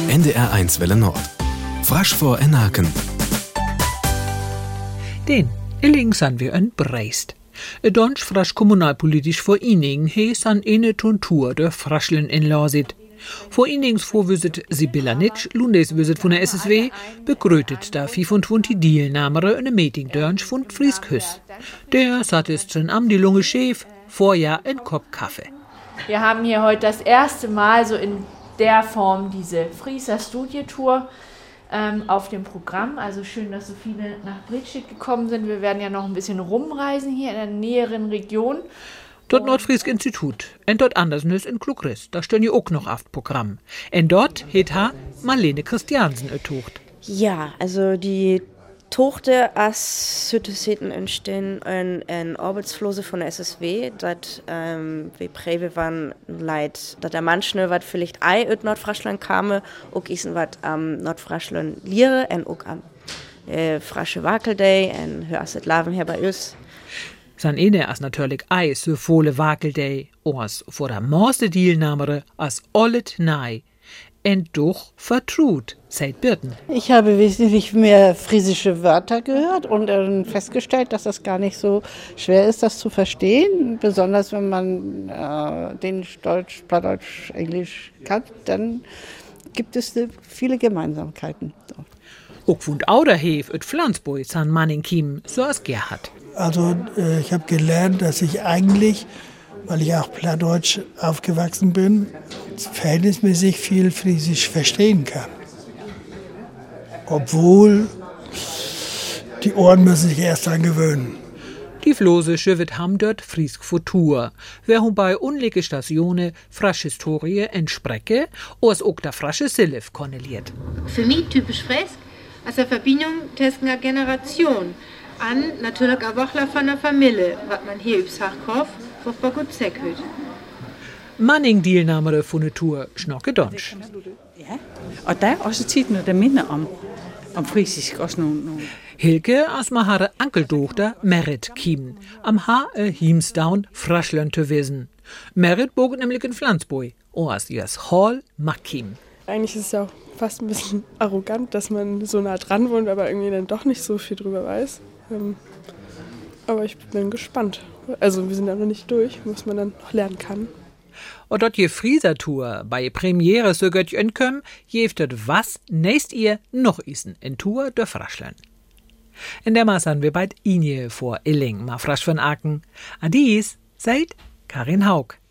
NDR1 Welle Nord. Frasch vor Enaken. Den Illing san wir en Breist. Donch frasch kommunalpolitisch vor Ining hees an eine Tontur der Fraschlen in Lorsit. Vor Inings vorwüset Sibylla Nitsch, Lundeswüset von der SSW, begrötet da 25 Deelnahmere in einem Meeting dörnsch von Frieskhüss. Der satt ist schon am die Lunge Chef, vorjahr ein Kopf Kaffee. Wir haben hier heute das erste Mal so in der Form diese Frieser Studietour auf dem Programm. Also schön, dass so viele nach Britschit gekommen sind. Wir werden ja noch ein bisschen rumreisen hier in der näheren Region. Dort Nordfriesk Institut, en dort Andersnös in Klugris, da stehen ja auch noch auf Programm. En dort het ha Marlene Christiansen etucht. Ja, also die Tochter as Sütteseten entstehen en Arbeitsflose von der SSW, dat wir Präve waren leid, dat der manchne wat vielleicht ei ut Nordfraschland kame, ook isen wat am Nordfraschland liere en ook am Frasche Wakeldei en hörset Laven her bei uns. San ene as natürlich eis für volle Wakeldei, oas vor der meiste Deelnahmere as ollet nei. Und doch vertrut, seit Birten. Ich habe wesentlich mehr friesische Wörter gehört und festgestellt, dass das gar nicht so schwer ist, das zu verstehen. Besonders wenn man Dänisch, Deutsch, Plattdeutsch, Englisch kann, dann gibt es viele Gemeinsamkeiten. Auch von Auderhef und Flensburg san Manning Kiem, so als Gerhard. Also ich habe gelernt, dass ich eigentlich, weil ich auch Plattdeutsch aufgewachsen bin, verhältnismäßig viel Friesisch verstehen kann. Obwohl, die Ohren müssen sich erst dran gewöhnen. Die Flosische wird ham dort Friesk Futur. Wer bei unlige Stationen frasch Historie entsprecke, os ook der frasche Silif korneliert. Für mich typisch Friesk, als eine Verbindung zwischen einer Generation an natürlich ein Wochler von der Familie, was man hier übs Hachkopf furchtbar gut säckelt. Manning Deelnahmere von der Tour Schnocke Donsch. Ja, og der er også tit noget, der minder om frisisk. Også nogle. Hilke as ma hare Ankeldochter Merit Kiem. Am ha Hiemsdown Fraschlern zu wissen. Merit bogen nämlich in Flensburg. Oas jas Hall Makim. Eigentlich ist es ja auch fast ein bisschen arrogant, dass man so nah dran wohnt, aber irgendwie dann doch nicht so viel drüber weiß. Aber ich bin gespannt. Also wir sind ja noch nicht durch, was man dann noch lernen kann. Und dort je Frieser-Tour bei Premiere so gött önköm, jeftet was nächst ihr noch isen in Tour der Fraschlern. In der Maßan wir bald Inje vor Illing, ma frasch von Aken. Adis, seid Karin Haug.